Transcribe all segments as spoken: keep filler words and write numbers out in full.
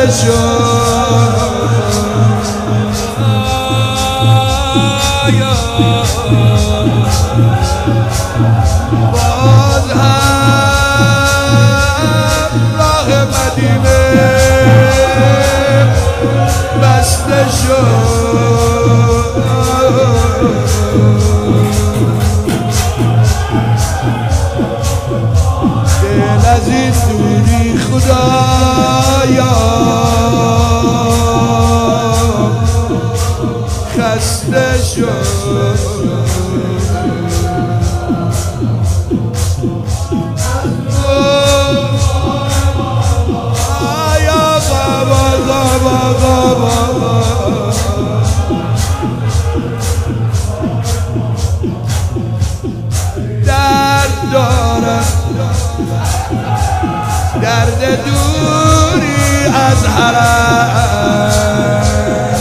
شد باز هم راه مدینه بسته شد دل از این دوری خدایا خسته شد درد دارم درد دوری از حرم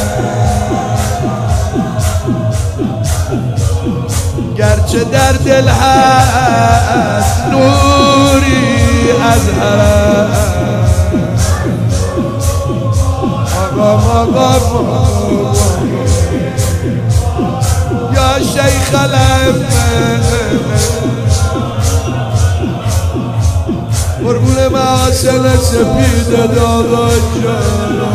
گرچه در دل هست نوری از حرم یا شیخ الامه قربون محاسن سپید داداش